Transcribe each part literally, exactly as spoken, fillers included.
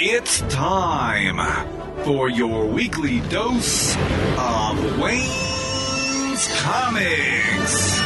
It's time for your weekly dose of Wayne's Comics.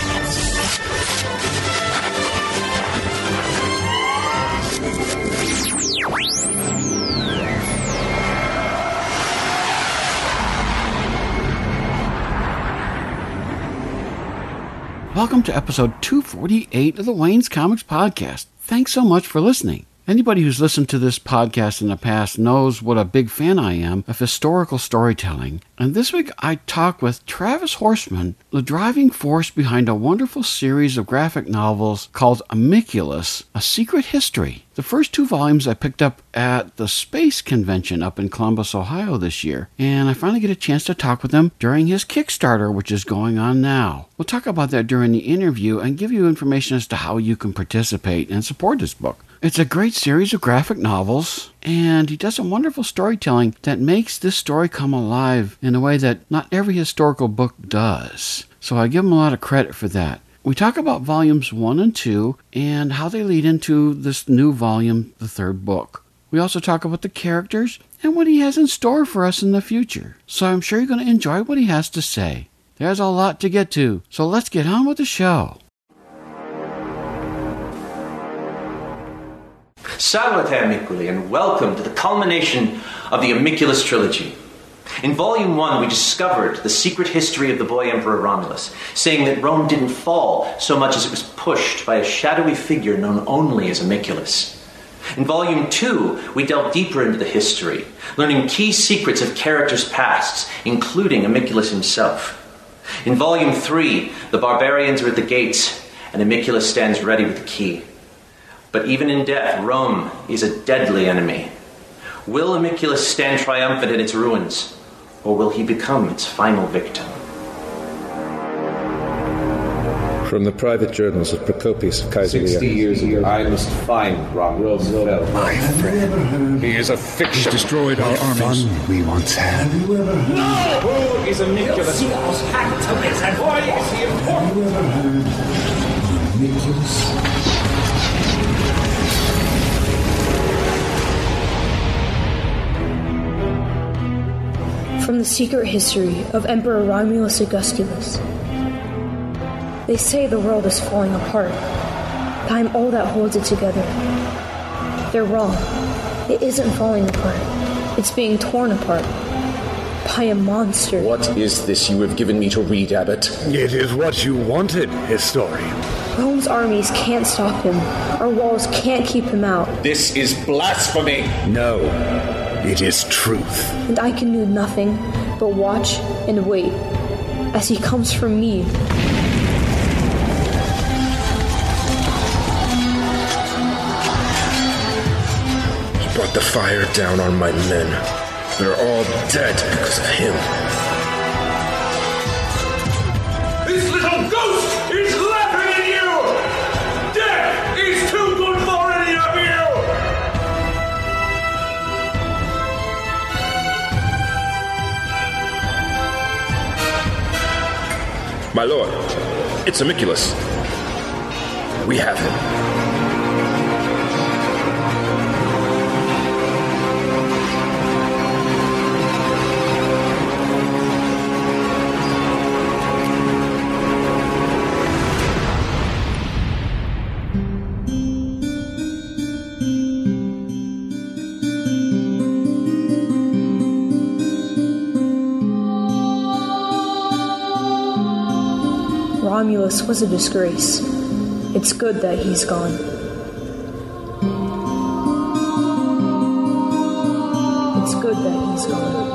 Welcome to episode two forty-eight of the Wayne's Comics Podcast. Thanks so much for listening. Anybody who's listened to this podcast in the past knows what a big fan I am of historical storytelling. And this week I talk with Travis Horseman, the driving force behind a wonderful series of graphic novels called Amiculus, A Secret History. The first two volumes I picked up at the Space Convention up in Columbus, Ohio this year, and I finally get a chance to talk with him during his Kickstarter, which is going on now. We'll talk about that during the interview and give you information as to how you can participate and support this book. It's a great series of graphic novels, and he does some wonderful storytelling that makes this story come alive in a way that not every historical book does. So I give him a lot of credit for that. We talk about volumes one and two and how they lead into this new volume, the third book. We also talk about the characters and what he has in store for us in the future. So I'm sure you're going to enjoy what he has to say. There's a lot to get to, so let's get on with the show. Salve amiculi, and welcome to the culmination of the Amiculus trilogy. In Volume one, we discovered the secret history of the boy Emperor Romulus, saying that Rome didn't fall so much as it was pushed by a shadowy figure known only as Amiculus. In Volume two, we delved deeper into the history, learning key secrets of characters' pasts, including Amiculus himself. In Volume three, the barbarians are at the gates, and Amiculus stands ready with the key. But even in death, Rome is a deadly enemy. Will Amiculus stand triumphant in its ruins, or will he become its final victim? From the private journals of Procopius of Caesarea. Sixty years ago, I must find Romulus fell. My friend. He is a fiction. He's destroyed our armies. Fun we once had. Have you ever heard? No! Who is Amiculus? And why is he important? Have you ever heard of Amiculus? From the secret history of Emperor Romulus Augustulus. They say the world is falling apart, but I'm all that holds it together. They're wrong. It isn't falling apart. It's being torn apart by a monster. What is this you have given me to read, Abbot? It is what you wanted, historian. Rome's armies can't stop him. Our walls can't keep him out. This is blasphemy! No, it is truth. And I can do nothing but watch and wait as he comes for me. He brought the fire down on my men. They're all dead because of him. This little ghost is laughing at you! Death is too good for any of you! My lord, it's Amiculus. We have him. Romulus was a disgrace. It's good that he's gone. It's good that he's gone.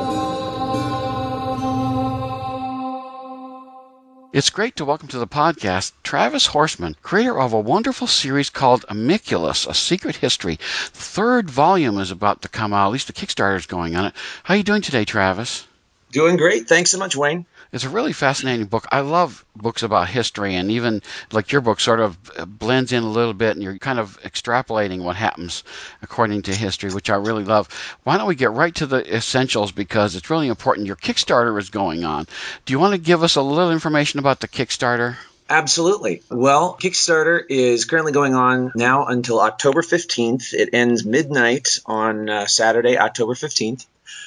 It's great to welcome to the podcast Travis Horseman, creator of a wonderful series called Amiculus, A Secret History. The third volume is about to come out, at least the Kickstarter is going on it. How are you doing today, Travis? Doing great. Thanks so much, Wayne. It's a really fascinating book. I love books about history, and even like your book sort of blends in a little bit, and you're kind of extrapolating what happens according to history, which I really love. Why don't we get right to the essentials, because it's really important. Your Kickstarter is going on. Do you want to give us a little information about the Kickstarter? Absolutely. Well, Kickstarter is currently going on now until October fifteenth. It ends midnight on uh, Saturday, October fifteenth.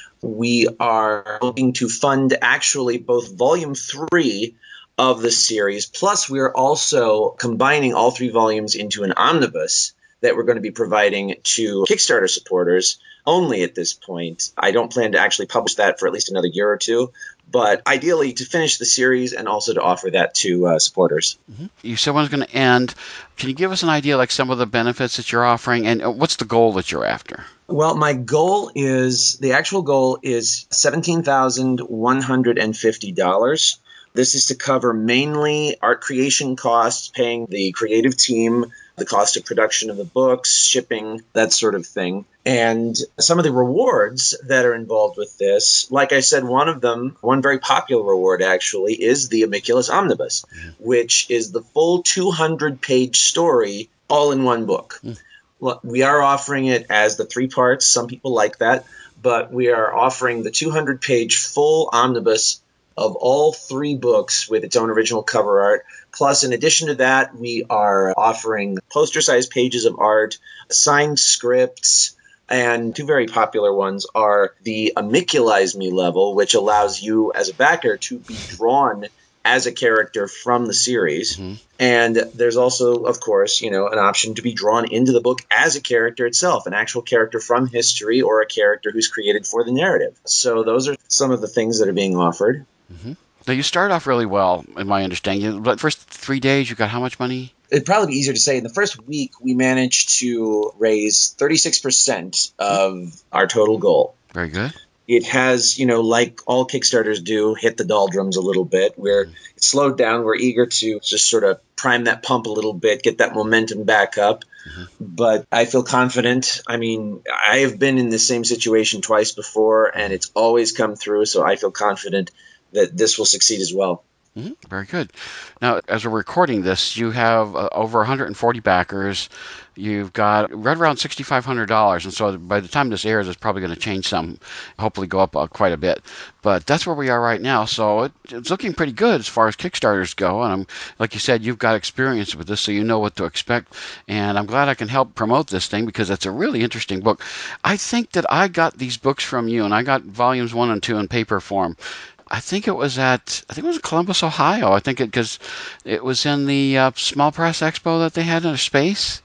We are looking to fund actually both volume three of the series, plus we're also combining all three volumes into an omnibus that we're going to be providing to Kickstarter supporters only at this point. I don't plan to actually publish that for at least another year or two, but ideally to finish the series and also to offer that to uh, supporters. Mm-hmm. You said when it's going to end. Can you give us an idea, like some of the benefits that you're offering, and what's the goal that you're after? Well, my goal is, the actual goal is seventeen thousand one hundred fifty dollars. This is to cover mainly art creation costs, paying the creative team, the cost of production of the books, shipping, that sort of thing. And some of the rewards that are involved with this, like I said, one of them, one very popular reward actually, is the Amiculus Omnibus, which is the full two hundred page story all in one book. Mm. Well, we are offering it as the three parts. Some people like that. But we are offering the two hundred page full omnibus of all three books with its own original cover art. Plus, in addition to that, we are offering poster-sized pages of art, signed scripts, and two very popular ones are the Amiculaze Me level, which allows you as a backer to be drawn as a character from the series. Mm-hmm. And there's also, of course, you know, an option to be drawn into the book as a character itself, an actual character from history or a character who's created for the narrative. So those are some of the things that are being offered. Mm-hmm. Now, you started off really well, in my understanding. But first three days, you got how much money? It'd probably be easier to say. In the first week, we managed to raise thirty-six percent of our total goal. Very good. It has, you know, like all Kickstarters do, hit the doldrums a little bit. We're mm-hmm. it slowed down. We're eager to just sort of prime that pump a little bit, get that momentum back up. Mm-hmm. But I feel confident. I mean, I have been in the same situation twice before, and it's always come through. So I feel confident that this will succeed as well. Mm-hmm. Very good. Now, as we're recording this, you have uh, over one hundred forty backers. You've got right around six thousand five hundred dollars. And so by the time this airs, it's probably going to change some, hopefully go up uh, quite a bit. But that's where we are right now. So it, it's looking pretty good as far as Kickstarters go. And I'm, like you said, you've got experience with this, so you know what to expect. And I'm glad I can help promote this thing because it's a really interesting book. I think that I got these books from you, and I got volumes one and two in paper form. I think it was at, I think it was Columbus, Ohio. I think it, because it was in the uh, Small Press Expo that they had in a space.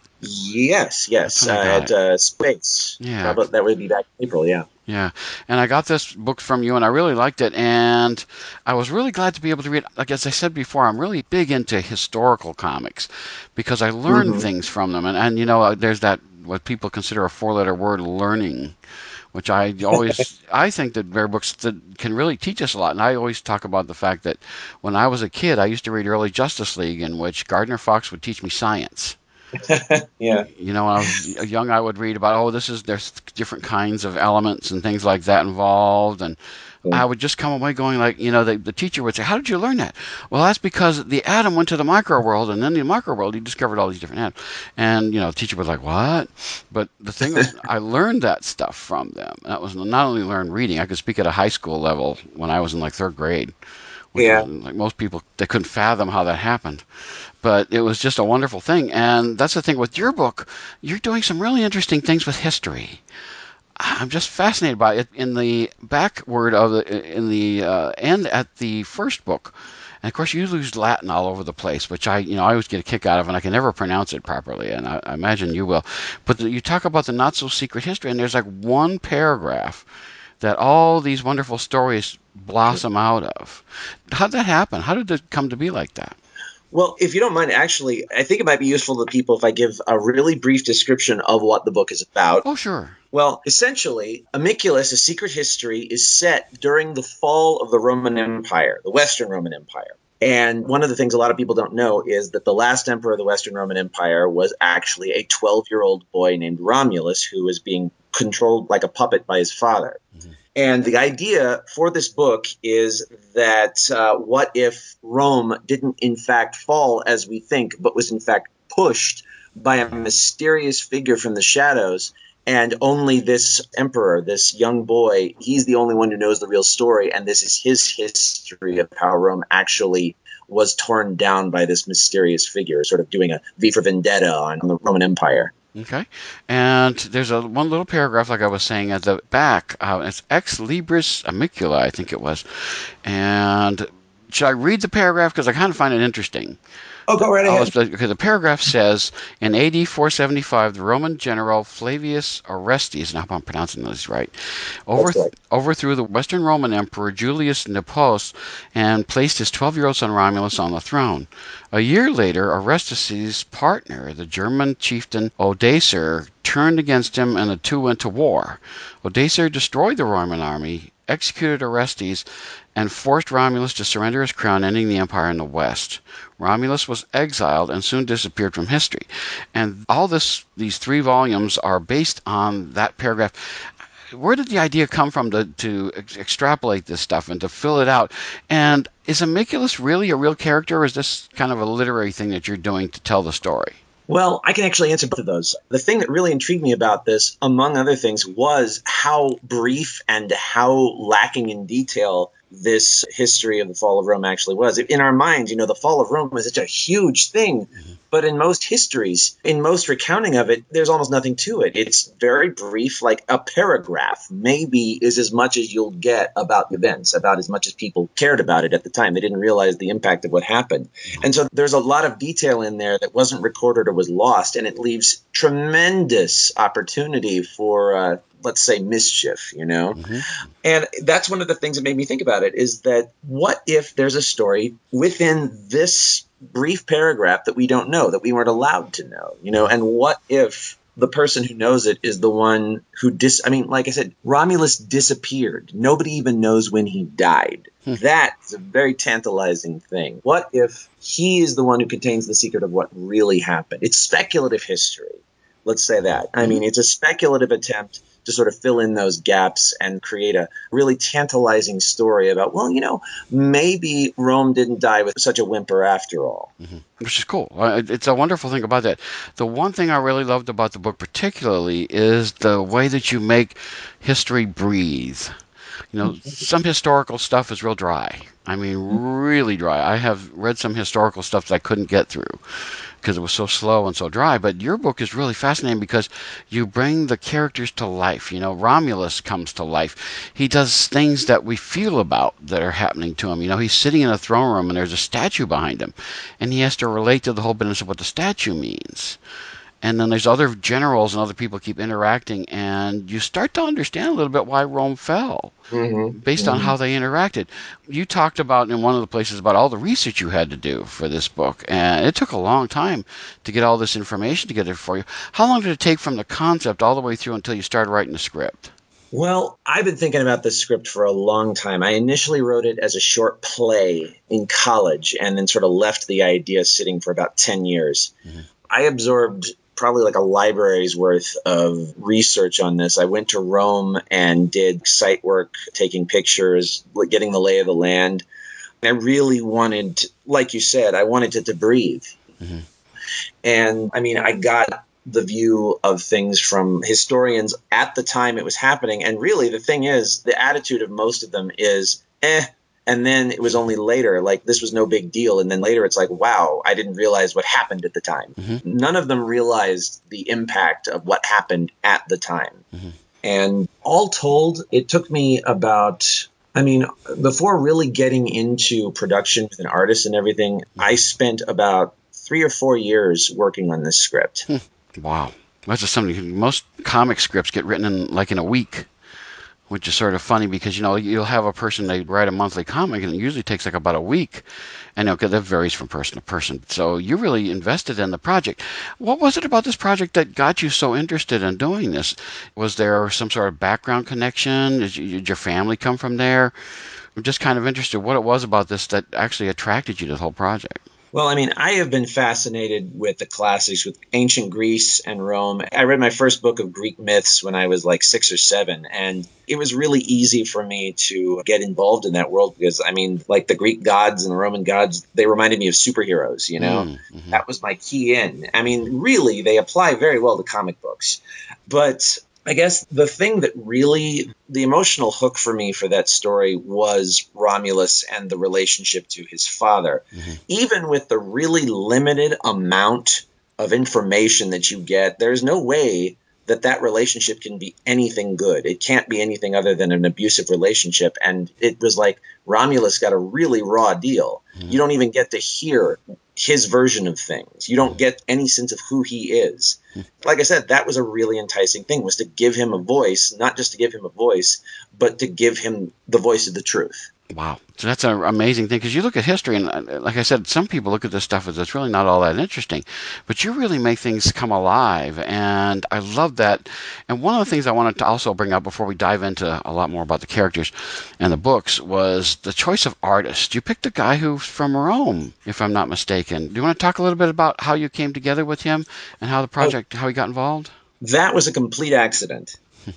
Yes, yes, uh, at uh, Space. Yeah. But that would be back in April, yeah. Yeah, and I got this book from you, and I really liked it, and I was really glad to be able to read. Like as I said before, I'm really big into historical comics because I learn mm-hmm. things from them, and, and you know, there's that, what people consider a four-letter word, learning, which I always, I think that there are books that can really teach us a lot. And I always talk about the fact that when I was a kid, I used to read early Justice League, in which Gardner Fox would teach me science. Yeah. You know, when I was young, I would read about, oh, this is, there's different kinds of elements and things like that involved. And I would just come away going like, you know, the, the teacher would say, how did you learn that? Well, that's because the atom went to the micro world, and then the micro world, he discovered all these different atoms. And, you know, the teacher was like, what? But the thing was, I learned that stuff from them. That was not only learn reading, I could speak at a high school level when I was in like third grade. Yeah. Was, like most people, they couldn't fathom how that happened. But it was just a wonderful thing. And that's the thing with your book. You're doing some really interesting things with history. I'm just fascinated by it. In the backward of the, in the uh, end at the first book, and of course you use Latin all over the place, which I, you know, I always get a kick out of, and I can never pronounce it properly, and I, I imagine you will. But the, you talk about the not so secret history, and there's like one paragraph that all these wonderful stories blossom out of. How'd that happen? How did it come to be like that? Well, if you don't mind, actually, I think it might be useful to people if I give a really brief description of what the book is about. Oh, sure. Well, essentially, Amiculus, A Secret History, is set during the fall of the Roman Empire, the Western Roman Empire. And one of the things a lot of people don't know is that the last emperor of the Western Roman Empire was actually a twelve-year-old boy named Romulus who was being controlled like a puppet by his father. Mm-hmm. And the idea for this book is that uh, what if Rome didn't in fact fall as we think, but was in fact pushed by a mysterious figure from the shadows, and only this emperor, this young boy, he's the only one who knows the real story, and this is his history of how Rome actually was torn down by this mysterious figure, sort of doing a V for Vendetta on the Roman Empire. Okay. And there's a one little paragraph, like I was saying, at the back. Uh, it's Ex Libris Amicula, I think it was. And should I read the paragraph? Because I kind of find it interesting. Oh, go right ahead. Okay, the paragraph says, in A D four seventy-five, the Roman general Flavius Orestes, and I hope I'm pronouncing this right, overth- right, overthrew the Western Roman Emperor Julius Nepos and placed his twelve-year-old son Romulus on the throne. A year later, Orestes' partner, the German chieftain Odoacer, turned against him and the two went to war. Odoacer destroyed the Roman army, executed Orestes, and forced Romulus to surrender his crown, ending the empire in the west. Romulus was exiled and soon disappeared from history. And all this, these three volumes are based on that paragraph. Where did the idea come from to, to ex- extrapolate this stuff and to fill it out? And is Ammiculus really a real character, or is this kind of a literary thing that you're doing to tell the story? Well, I can actually answer both of those. The thing that really intrigued me about this, among other things, was how brief and how lacking in detail this history of the fall of Rome actually was. In our minds, you know, the fall of Rome was such a huge thing, mm-hmm. but in most histories, in most recounting of it, there's almost nothing to it. It's very brief, like a paragraph maybe is as much as you'll get about events, about as much as people cared about it at the time. They didn't realize the impact of what happened. Mm-hmm. And so there's a lot of detail in there that wasn't recorded or was lost, and it leaves tremendous opportunity for uh, let's say mischief, you know? Mm-hmm. And that's one of the things that made me think about it, is that what if there's a story within this brief paragraph that we don't know, that we weren't allowed to know, you know? And what if the person who knows it is the one who dis, I mean, like I said, Romulus disappeared. Nobody even knows when he died. Hmm. That is a very tantalizing thing. What if he is the one who contains the secret of what really happened? It's speculative history. Let's say that. I mean, it's a speculative attempt to sort of fill in those gaps and create a really tantalizing story about, well, you know, maybe Rome didn't die with such a whimper after all. Mm-hmm. Which is cool. It's a wonderful thing about that. The one thing I really loved about the book particularly is the way that you make history breathe. You know, some historical stuff is real dry. I mean, really dry. I have read some historical stuff that I couldn't get through because it was so slow and so dry. But your book is really fascinating because you bring the characters to life. You know, Romulus comes to life. He does things that we feel about that are happening to him. You know, he's sitting in a throne room and there's a statue behind him, and he has to relate to the whole business of what the statue means. And then there's other generals and other people keep interacting, and you start to understand a little bit why Rome fell mm-hmm. based mm-hmm. on how they interacted. You talked about in one of the places about all the research you had to do for this book, and it took a long time to get all this information together for you. How long did it take from the concept all the way through until you started writing the script? Well, I've been thinking about this script for a long time. I initially wrote it as a short play in college and then sort of left the idea sitting for about ten years. Mm-hmm. I absorbed probably like a library's worth of research on this. I went to Rome and did site work, taking pictures, getting the lay of the land. I really wanted, like you said, I wanted it to breathe. Mm-hmm. And I mean, I got the view of things from historians at the time it was happening. And really, the thing is, the attitude of most of them is, eh. And then it was only later, like this was no big deal. And then later it's like, wow, I didn't realize what happened at the time. Mm-hmm. None of them realized the impact of what happened at the time. Mm-hmm. And all told, it took me about, I mean, before really getting into production with an artist and everything, I spent about three or four years working on this script. Wow. That's just something, most comic scripts get written in like in a week. Which is sort of funny because, you know, you'll have a person, they write a monthly comic and it usually takes like about a week. And okay, that varies from person to person. So you really invested in the project. What was it about this project that got you so interested in doing this? Was there some sort of background connection? Did, you, did your family come from there? I'm just kind of interested what it was about this that actually attracted you to the whole project. Well, I mean, I have been fascinated with the classics, with ancient Greece and Rome. I read my first book of Greek myths when I was like six or seven, and it was really easy for me to get involved in that world because, I mean, like the Greek gods and the Roman gods, they reminded me of superheroes, you know? Mm-hmm. That was my key in. I mean, really, they apply very well to comic books. But I guess the thing that really, the emotional hook for me for that story was Romulus and the relationship to his father. Mm-hmm. Even with the really limited amount of information that you get, there's no way that that relationship can be anything good. It can't be anything other than an abusive relationship. And it was like Romulus got a really raw deal. Mm-hmm. You don't even get to hear his version of things. You don't get any sense of who he is. Mm-hmm. Like I said, that was a really enticing thing, was to give him a voice, not just to give him a voice, but to give him the voice of the truth. Wow. So that's an amazing thing, because you look at history, and like I said, some people look at this stuff as it's really not all that interesting, but you really make things come alive, and I love that. And one of the things I wanted to also bring up before we dive into a lot more about the characters and the books was the choice of artist. You picked a guy who's from Rome, if I'm not mistaken. Do you want to talk a little bit about how you came together with him and how the project, oh, how he got involved? That was a complete accident.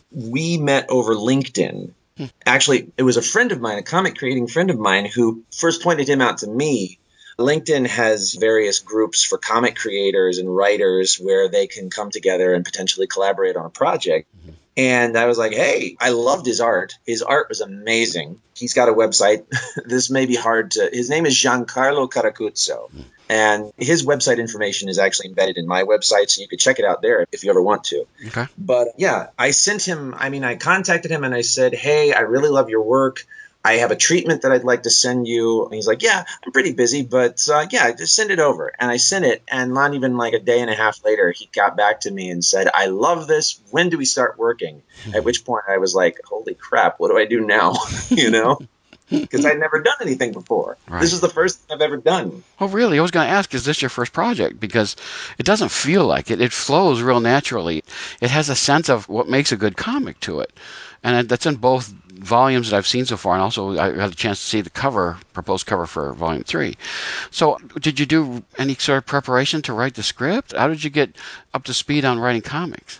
We met over LinkedIn. Actually, it was a friend of mine, a comic creating friend of mine, who first pointed him out to me. LinkedIn has various groups for comic creators and writers where they can come together and potentially collaborate on a project. Mm-hmm. And I was like, hey, I loved his art. His art was amazing. He's got a website. This may be hard to – his name is Giancarlo Caracuzzo. Mm-hmm. And his website information is actually embedded in my website, so you could check it out there if you ever want to. Okay. But yeah, I sent him – I mean, I contacted him and I said, hey, I really love your work. I have a treatment that I'd like to send you. And he's like, yeah, I'm pretty busy, but uh, yeah, just send it over. And I sent it, and not even like a day and a half later, he got back to me and said, I love this. When do we start working? Hmm. At which point I was like, holy crap, what do I do now? You know? Because I'd never done anything before. Right. This is the first thing I've ever done. Oh, really? I was going to ask, is this your first project? Because it doesn't feel like it. It flows real naturally. It has a sense of what makes a good comic to it. And that's in both volumes that I've seen so far, and also I had a chance to see the cover, proposed cover for volume three. So did you do any sort of preparation to write the script? How did you get up to speed on writing comics?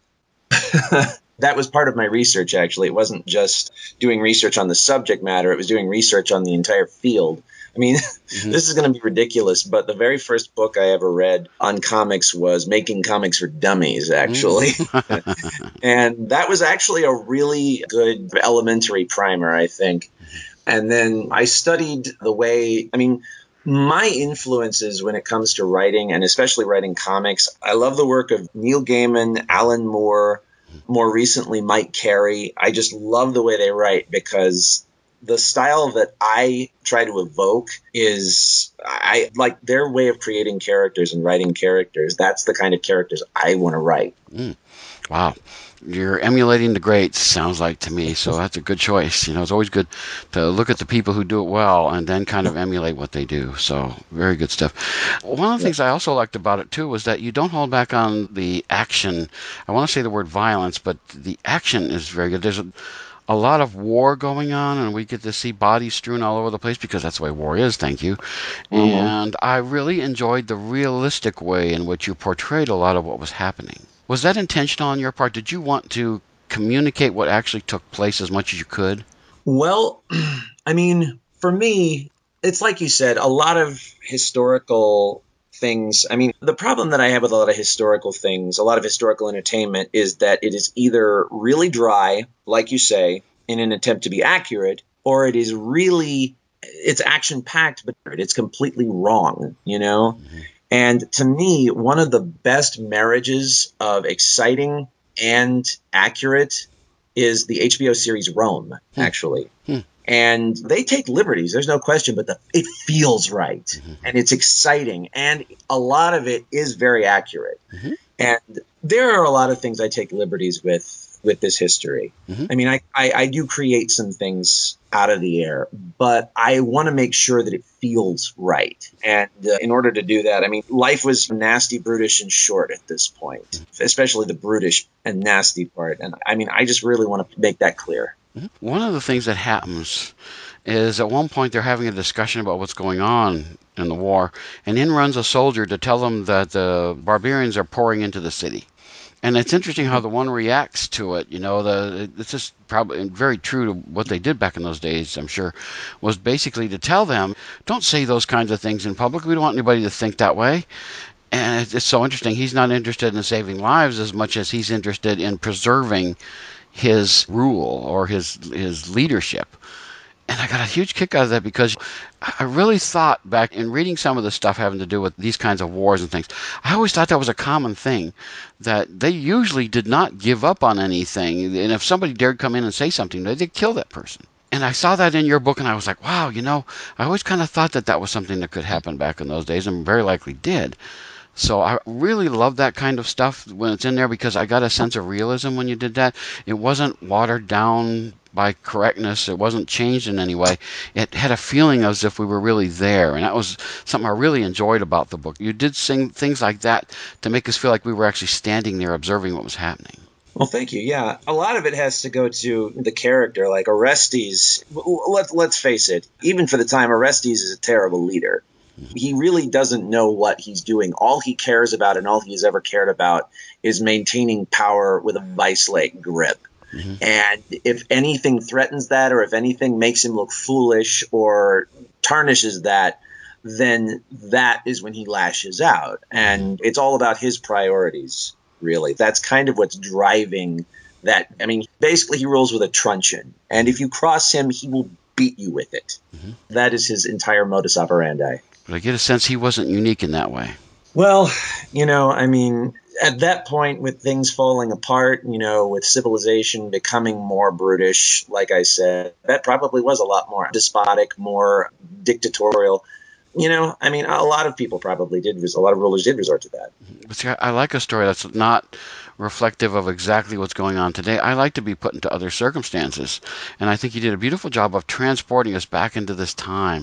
That was part of my research, actually. It wasn't just doing research on the subject matter. It was doing research on the entire field. I mean, mm-hmm. This is going to be ridiculous, but the very first book I ever read on comics was Making Comics for Dummies, actually. Mm. And that was actually a really good elementary primer, I think. And then I studied the way, I mean, my influences when it comes to writing, and especially writing comics, I love the work of Neil Gaiman, Alan Moore, more recently Mike Carey. I just love the way they write, because the style that I try to evoke is, I like their way of creating characters and writing characters. That's the kind of characters I want to write. Mm. Wow. You're emulating the greats, sounds like to me, so that's a good choice. You know, it's always good to look at the people who do it well and then kind of emulate what they do. So very good stuff. One of the things I also liked about it, too, was that you don't hold back on the action. I want to say the word violence, but the action is very good. There's a A lot of war going on, and we get to see bodies strewn all over the place, because that's the way war is, thank you. Mm-hmm. And I really enjoyed the realistic way in which you portrayed a lot of what was happening. Was that intentional on your part? Did you want to communicate what actually took place as much as you could? Well, I mean, for me, it's like you said, a lot of historical things. I mean, the problem that I have with a lot of historical things, a lot of historical entertainment, is that it is either really dry, like you say, in an attempt to be accurate, or it is really, it's action-packed, but it's completely wrong, you know? Mm-hmm. And to me, one of the best marriages of exciting and accurate is the H B O series Rome, hmm. actually. Hmm. And they take liberties, there's no question, but the, it feels right. Mm-hmm. And it's exciting. And a lot of it is very accurate. Mm-hmm. And there are a lot of things I take liberties with with this history. Mm-hmm. I mean, I, I, I do create some things out of the air, but I want to make sure that it feels right. And uh, in order to do that, I mean, life was nasty, brutish, and short at this point, mm-hmm. especially the brutish and nasty part. And I mean, I just really want to make that clear. One of the things that happens is at one point they're having a discussion about what's going on in the war, and in runs a soldier to tell them that the barbarians are pouring into the city. And it's interesting how the one reacts to it. You know, the it's just probably very true to what they did back in those days, I'm sure, was basically to tell them, don't say those kinds of things in public. We don't want anybody to think that way. And it's, it's so interesting. He's not interested in saving lives as much as he's interested in preserving his rule or his his leadership. And I got a huge kick out of that because I really thought back in reading some of the stuff having to do with these kinds of wars and things, I always thought that was a common thing, that they usually did not give up on anything. And if somebody dared come in and say something, they'd kill that person. And I saw that in your book, and I was like, wow, you know, I always kind of thought that that was something that could happen back in those days, and very likely did. So I really love that kind of stuff when it's in there because I got a sense of realism when you did that. It wasn't watered down by correctness. It wasn't changed in any way. It had a feeling as if we were really there, and that was something I really enjoyed about the book. You did sing things like that to make us feel like we were actually standing there observing what was happening. Well, thank you. Yeah, a lot of it has to go to the character. Like Orestes, let's, let's face it, even for the time, Orestes is a terrible leader. He really doesn't know what he's doing. All he cares about and all he's ever cared about is maintaining power with a vice-like grip. Mm-hmm. And if anything threatens that, or if anything makes him look foolish or tarnishes that, then that is when he lashes out. And it's all about his priorities, really. That's kind of what's driving that. I mean, basically he rules with a truncheon. And if you cross him, he will beat you with it. Mm-hmm. That is his entire modus operandi. But I get a sense he wasn't unique in that way. Well, you know, I mean, at that point, with things falling apart, you know, with civilization becoming more brutish, like I said, that probably was a lot more despotic, more dictatorial. You know, I mean, a lot of people probably did, a lot of rulers did resort to that. But see, I like a story that's not reflective of exactly what's going on today. I like to be put into other circumstances. And I think you did a beautiful job of transporting us back into this time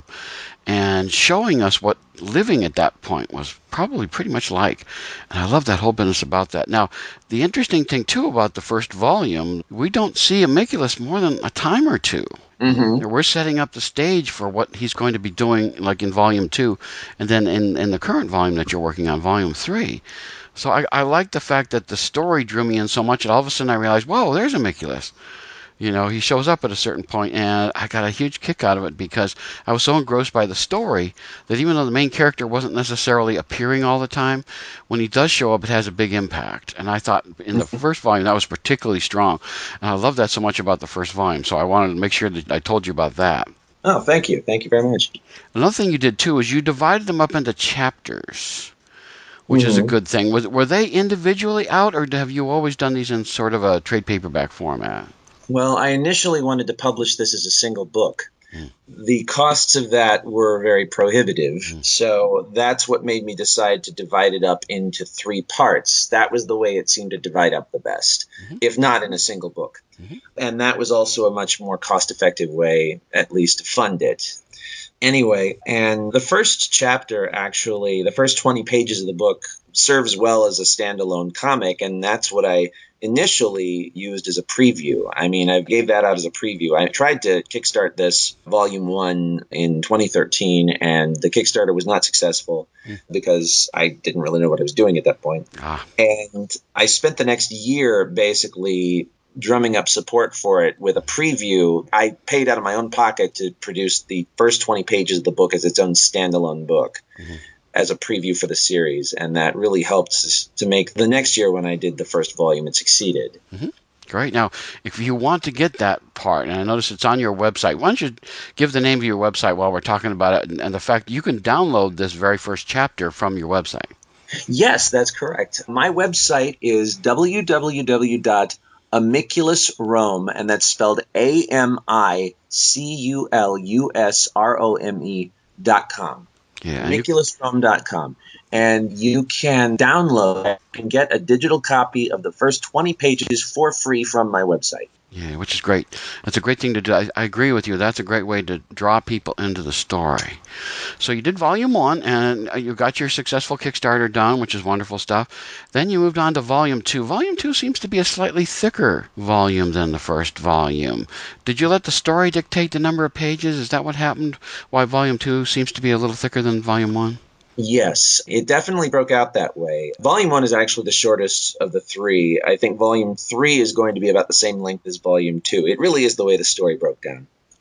and showing us what living at that point was probably pretty much like. And I love that whole business about that. Now, the interesting thing, too, about the first volume, we don't see Ammiculus more than a time or two. Mm-hmm. We're setting up the stage for what he's going to be doing, like in volume two, and then in, in the current volume that you're working on, volume three. So I, I like the fact that the story drew me in so much that all of a sudden I realized, whoa, there's Ammiculus. You know, he shows up at a certain point, and I got a huge kick out of it because I was so engrossed by the story that even though the main character wasn't necessarily appearing all the time, when he does show up, it has a big impact. And I thought in the first volume that was particularly strong. And I love that so much about the first volume, so I wanted to make sure that I told you about that. Oh, thank you. Thank you very much. Another thing you did, too, is you divided them up into chapters, which mm-hmm. is a good thing. Was, were they individually out, or have you always done these in sort of a trade paperback format? Well, I initially wanted to publish this as a single book. Mm. The costs of that were very prohibitive, mm. so that's what made me decide to divide it up into three parts. That was the way it seemed to divide up the best, mm-hmm. if not in a single book. Mm-hmm. And that was also a much more cost-effective way, at least, to fund it. Anyway, and the first chapter, actually, the first twenty pages of the book serves well as a standalone comic, and that's what I initially used as a preview. I mean, I gave that out as a preview. I tried to kickstart this volume one in twenty thirteen, and the Kickstarter was not successful mm. because I didn't really know what I was doing at that point. Ah. And I spent the next year basically drumming up support for it with a preview. I paid out of my own pocket to produce the first twenty pages of the book as its own standalone book. Mm-hmm. as a preview for the series, and that really helped to make the next year when I did the first volume, it succeeded. Mm-hmm. Great. Now, if you want to get that part, and I notice it's on your website, why don't you give the name of your website while we're talking about it, and, and the fact you can download this very first chapter from your website. Yes, that's correct. My website is w w w dot ammiculus rome, and that's spelled A M I C U L U S R O M E dot com. Yeah, ammiculus rome dot com. And you can download and get a digital copy of the first twenty pages for free from my website. Yeah, which is great. That's a great thing to do. I, I agree with you. That's a great way to draw people into the story. So you did volume one, and you got your successful Kickstarter done, which is wonderful stuff. Then you moved on to volume two. Volume two seems to be a slightly thicker volume than the first volume. Did you let the story dictate the number of pages? Is that what happened? Why volume two seems to be a little thicker than volume one? Yes, it definitely broke out that way. Volume one is actually the shortest of the three. I think volume three is going to be about the same length as volume two. It really is the way the story broke down.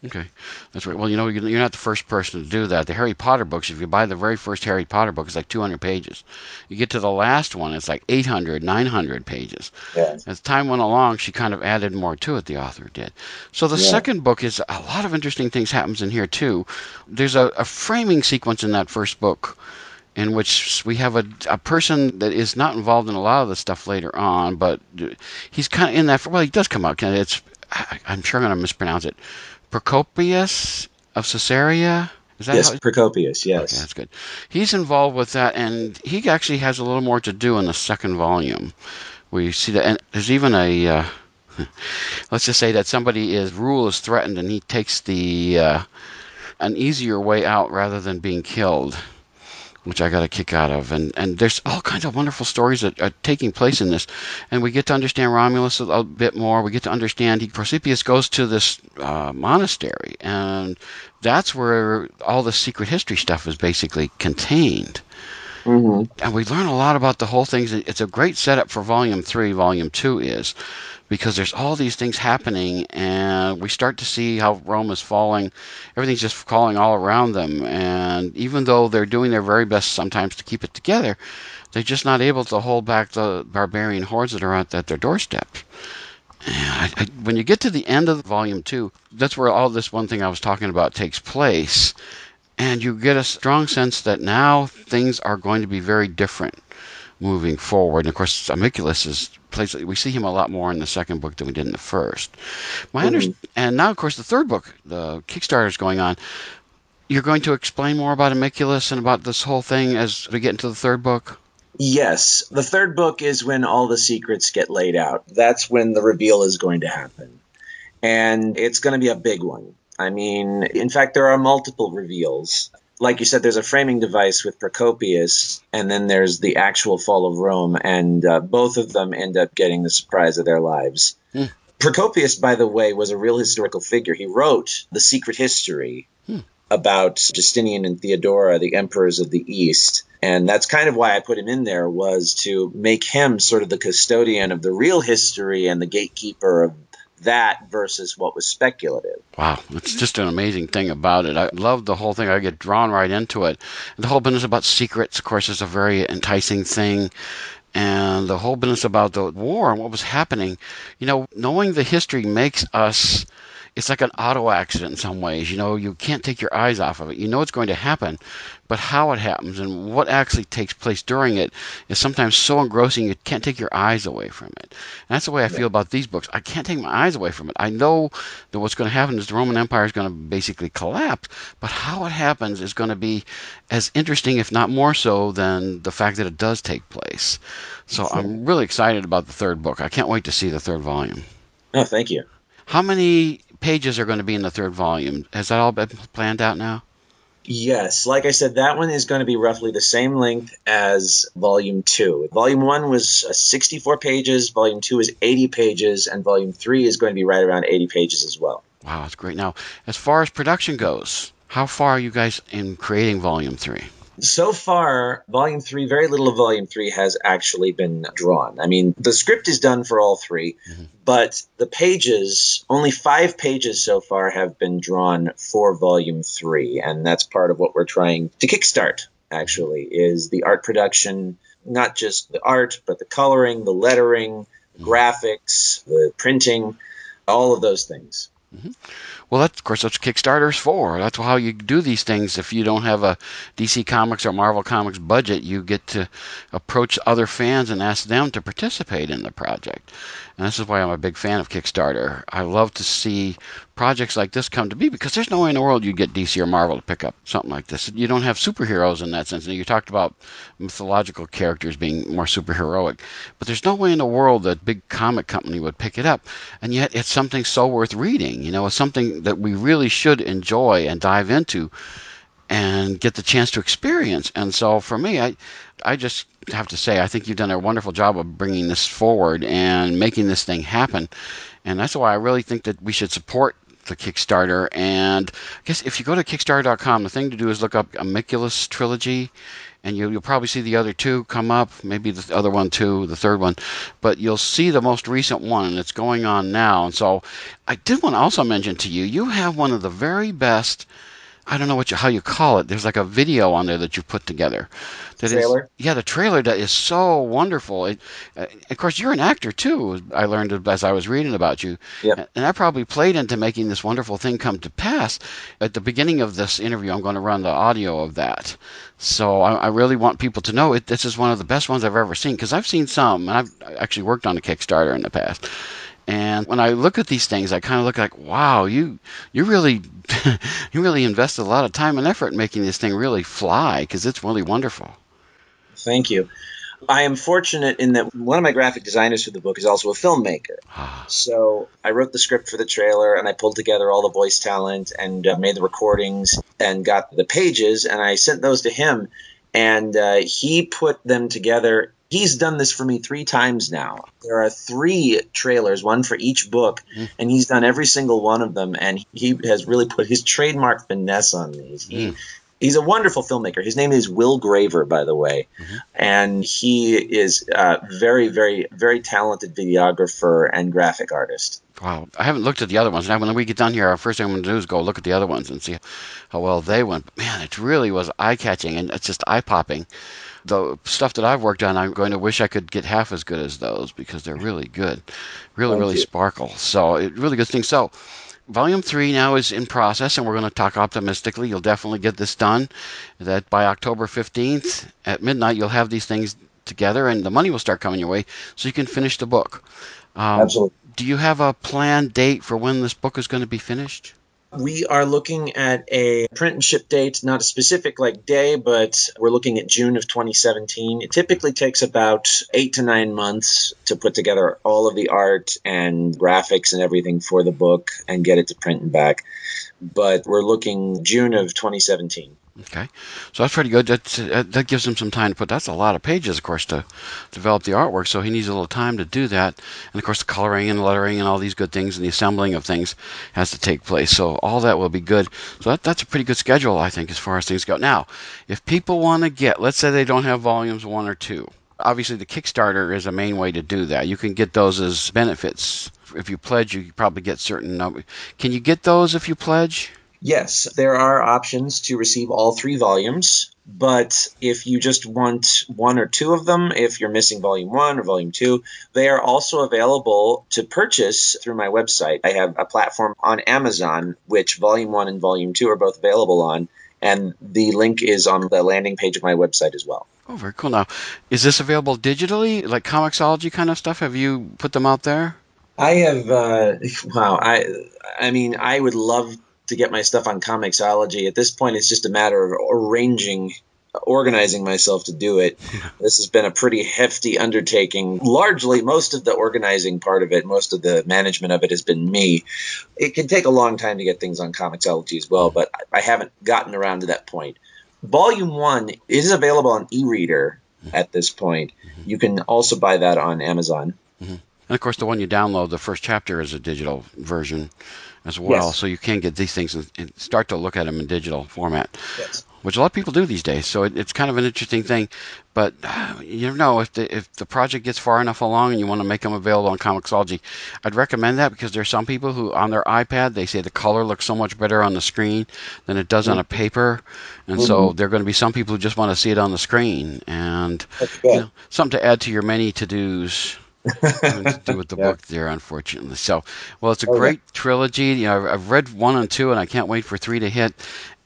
Okay, that's right. Well, you know, you're not the first person to do that. The Harry Potter books, if you buy the very first Harry Potter book, it's like two hundred pages. You get to the last one, it's like eight hundred, nine hundred pages. Yeah. As time went along, she kind of added more to it, the author did. So the Yeah. second book is a lot of interesting things happens in here, too. There's a, a framing sequence in that first book in which we have a, a person that is not involved in a lot of the stuff later on, but he's kind of in that, well, he does come out, it's, I'm sure I'm going to mispronounce it, Procopius of Caesarea? Is that yes, how Procopius, yes. Okay, that's good. He's involved with that, and he actually has a little more to do in the second volume. We see that, and there's even a, uh, let's just say that somebody is, rule is threatened, and he takes the, uh, an easier way out rather than being killed, which I got a kick out of. And, and there's all kinds of wonderful stories that are taking place in this. And we get to understand Romulus a, a bit more. We get to understand he, Procopius goes to this uh, monastery, and that's where all the secret history stuff is basically contained. Mm-hmm. And we learn a lot about the whole thing. It's a great setup for Volume three, Volume two is, because there's all these things happening, and we start to see how Rome is falling. Everything's just falling all around them, and even though they're doing their very best sometimes to keep it together, they're just not able to hold back the barbarian hordes that are at, at their doorstep. I, I, when you get to the end of Volume two, that's where all this one thing I was talking about takes place, and you get a strong sense that now things are going to be very different moving forward. And of course, Amiculus is plays. We see him a lot more in the second book than we did in the first. My mm-hmm. under, and now, of course, the third book, the Kickstarter is going on. You're going to explain more about Amiculus and about this whole thing as we get into the third book? Yes. The third book is when all the secrets get laid out. That's when the reveal is going to happen. And it's going to be a big one. I mean, in fact, there are multiple reveals. Like you said, there's a framing device with Procopius, and then there's the actual fall of Rome, and uh, both of them end up getting the surprise of their lives. Hmm. Procopius, by the way, was a real historical figure. He wrote The Secret History hmm. about Justinian and Theodora, the emperors of the East. And that's kind of why I put him in there, was to make him sort of the custodian of the real history and the gatekeeper of that versus what was speculative. Wow, it's just an amazing thing about it. I love the whole thing. I get drawn right into it. And the whole business about secrets, of course, is a very enticing thing. And the whole business about the war and what was happening, you know, knowing the history makes us, it's like an auto accident in some ways. You know, you can't take your eyes off of it. You know it's going to happen, but how it happens and what actually takes place during it is sometimes so engrossing you can't take your eyes away from it. And that's the way I feel about these books. I can't take my eyes away from it. I know that what's going to happen is the Roman Empire is going to basically collapse, but how it happens is going to be as interesting, if not more so, than the fact that it does take place. So I'm really excited about the third book. I can't wait to see the third volume. Oh, thank you. How many pages are going to be in the third volume? Has that all been planned out now? Yes. Like I said, that one is going to be roughly the same length as Volume two. Volume one was sixty-four pages, Volume two is eighty pages, and Volume three is going to be right around eighty pages as well. Wow, that's great. Now, as far as production goes, how far are you guys in creating Volume three? So far, Volume three, very little of Volume three has actually been drawn. I mean, the script is done for all three, mm-hmm. but the pages, only five pages so far have been drawn for Volume three, and that's part of what we're trying to kickstart, actually, is the art production, not just the art, but the coloring, the lettering, mm-hmm. graphics, the printing, all of those things. Mm-hmm. Well, that's, of course, that's Kickstarter's for. That's how you do these things. If you don't have a D C Comics or Marvel Comics budget, you get to approach other fans and ask them to participate in the project. And this is why I'm a big fan of Kickstarter. I love to see projects like this come to be, because there's no way in the world you'd get D C or Marvel to pick up something like this. You don't have superheroes in that sense. And you talked about mythological characters being more superheroic, but there's no way in the world that big comic company would pick it up. And yet it's something so worth reading. You know, it's something that we really should enjoy and dive into and get the chance to experience. And so for me, I, I just have to say, I think you've done a wonderful job of bringing this forward and making this thing happen. And that's why I really think that we should support the Kickstarter. And I guess if you go to Kickstarter dot com, the thing to do is look up Amiculus Trilogy, and you'll, you'll probably see the other two come up, maybe the other one too, the third one. But you'll see the most recent one, and it's going on now. And so I did want to also mention to you, you have one of the very best, I don't know what you, how you call it. There's like a video on there that you put together. That trailer? Is, yeah, the trailer that is so wonderful. It, uh, of course, you're an actor, too, I learned as I was reading about you. Yep. And that probably played into making this wonderful thing come to pass. At the beginning of this interview, I'm going to run the audio of that. So I, I really want people to know it. This is one of the best ones I've ever seen, because I've seen some, and I've actually worked on a Kickstarter in the past. And when I look at these things, I kind of look like, wow, you you really you really invested a lot of time and effort in making this thing really fly, because it's really wonderful. Thank you. I am fortunate in that one of my graphic designers for the book is also a filmmaker. So I wrote the script for the trailer, and I pulled together all the voice talent and uh, made the recordings and got the pages, and I sent those to him, and uh, he put them together. He's done this for me three times now. There are three trailers, one for each book, mm. and he's done every single one of them, and he has really put his trademark finesse on these. He, mm. He's a wonderful filmmaker. His name is Will Graver, by the way, mm-hmm. and he is a very, very, very talented videographer and graphic artist. Wow. I haven't looked at the other ones. Now, when we get done here, our first thing I'm going to do is go look at the other ones and see how well they went. But man, it really was eye-catching, and it's just eye-popping. The stuff that I've worked on, I'm going to wish I could get half as good as those, because they're really good, really, Thank really you. sparkle. So it really good thing. So Volume three now is in process, and we're going to talk optimistically. You'll definitely get this done. That by October fifteenth at midnight, you'll have these things together, and the money will start coming your way, so you can finish the book. Um, Absolutely. Do you have a planned date for when this book is going to be finished? We are looking at a print and ship date, not a specific like day, but we're looking at June of twenty seventeen. It typically takes about eight to nine months to put together all of the art and graphics and everything for the book and get it to print and back. But we're looking June of twenty seventeen. Okay, so that's pretty good. That's, uh, that gives him some time to put. That's a lot of pages, of course, to develop the artwork. So he needs a little time to do that. And of course, the coloring and lettering and all these good things and the assembling of things has to take place. So all that will be good. So that, that's a pretty good schedule, I think, as far as things go. Now, if people want to get, let's say they don't have volumes one or two. Obviously, the Kickstarter is a main way to do that. You can get those as benefits. If you pledge, you probably get certain numbers. Can you get those if you pledge? Yes, there are options to receive all three volumes, but if you just want one or two of them, if you're missing volume one or volume two, they are also available to purchase through my website. I have a platform on Amazon, which volume one and volume two are both available on, and the link is on the landing page of my website as well. Oh, very cool. Now, is this available digitally, like Comixology kind of stuff? Have you put them out there? I have, uh, wow, I, I mean, I would love to get my stuff on Comixology. At this point, it's just a matter of arranging, organizing myself to do it. This has been a pretty hefty undertaking. Largely, most of the organizing part of it, most of the management of it has been me. It can take a long time to get things on Comixology as well, but I haven't gotten around to that point. Volume one is available on e-reader at this point. You can also buy that on Amazon. Mm-hmm. And, of course, the one you download, the first chapter, is a digital version as well. Yes. So you can get these things and, and start to look at them in digital format, yes. which a lot of people do these days. So it, it's kind of an interesting thing. But uh, you never know, if the, if the project gets far enough along and you want to make them available on Comixology, I'd recommend that, because there's some people who, on their iPad, they say the color looks so much better on the screen than it does mm-hmm. on a paper. And mm-hmm. so there are going to be some people who just want to see it on the screen. And you know, something to add to your many to-dos. to do with the yeah. book there, unfortunately. So, well, it's a okay. great trilogy. You know, I've read one and two, and I can't wait for three to hit.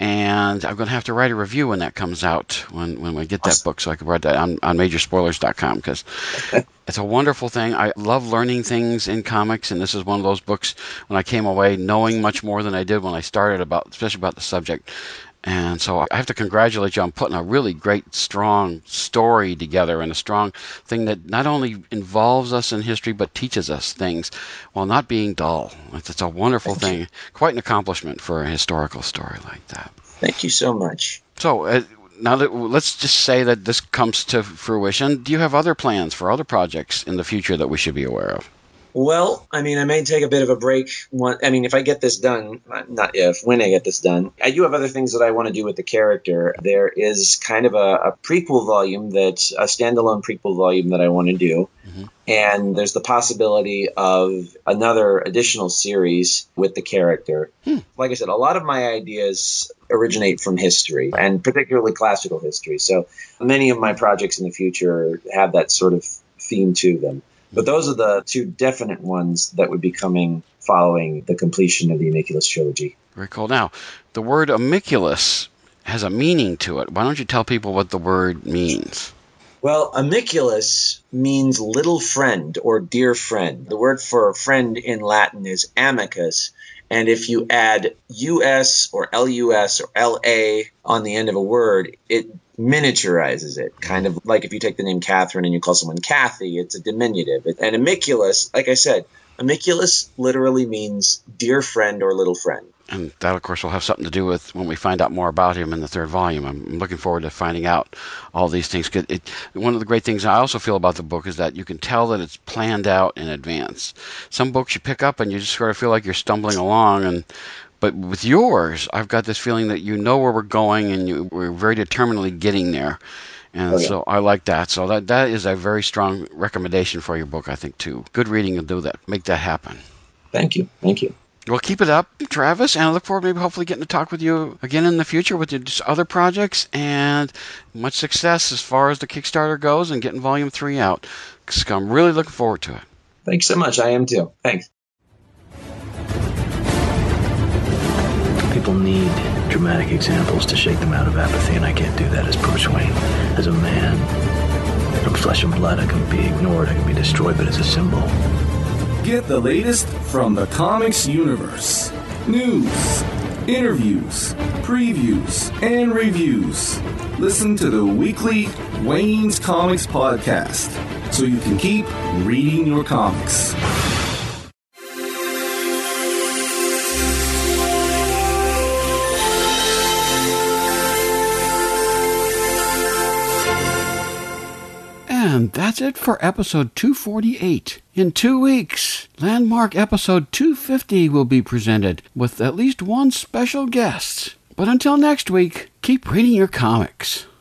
And I'm going to have to write a review when that comes out, when when we get that awesome. book, so I can write that on, on major spoilers dot com, because it's a wonderful thing. I love learning things in comics, and this is one of those books when I came away knowing much more than I did when I started, about, especially about the subject. And so I have to congratulate you on putting a really great, strong story together, and a strong thing that not only involves us in history, but teaches us things while not being dull. It's, it's a wonderful Thank thing. You. Quite an accomplishment for a historical story like that. Thank you so much. So uh, now that, let's just say that this comes to fruition. Do you have other plans for other projects in the future that we should be aware of? Well, I mean, I may take a bit of a break. One, I mean, if I get this done, not if, when I get this done, I do have other things that I want to do with the character. There is kind of a, a prequel volume, that a standalone prequel volume that I want to do. Mm-hmm. And there's the possibility of another additional series with the character. Hmm. Like I said, a lot of my ideas originate from history, and particularly classical history. So many of my projects in the future have that sort of theme to them. But those are the two definite ones that would be coming following the completion of the Amiculus trilogy. Very cool. Now, the word Amiculus has a meaning to it. Why don't you tell people what the word means? Well, Amiculus means little friend or dear friend. The word for friend in Latin is amicus. And if you add us or lus or la on the end of a word, it miniaturizes it. Kind of like if you take the name Catherine and you call someone Kathy, it's a diminutive. And Amiculus, like I said, Amiculus literally means dear friend or little friend. And that, of course, will have something to do with when we find out more about him in the third volume. I'm looking forward to finding out all these things. It, one of the great things I also feel about the book is that you can tell that it's planned out in advance. Some books you pick up and you just sort of feel like you're stumbling along, and but with yours, I've got this feeling that you know where we're going and you, we're very determinedly getting there. And oh, yeah. so I like that. So that that is a very strong recommendation for your book, I think, too. Good reading will do that. Make that happen. Thank you. Thank you. Well, keep it up, Travis, and I look forward to maybe hopefully getting to talk with you again in the future with your other projects, and much success as far as the Kickstarter goes and getting Volume three out. So I'm really looking forward to it. Thanks so much. I am too. Thanks. People need dramatic examples to shake them out of apathy, and I can't do that as Bruce Wayne. As a man, from flesh and blood, I can be ignored, I can be destroyed, but as a symbol... Get the latest from the comics universe. News, interviews, previews, and reviews. Listen to the weekly Wayne's Comics podcast so you can keep reading your comics. And that's it for episode two forty-eight. In two weeks, landmark episode two fifty will be presented with at least one special guest. But until next week, keep reading your comics.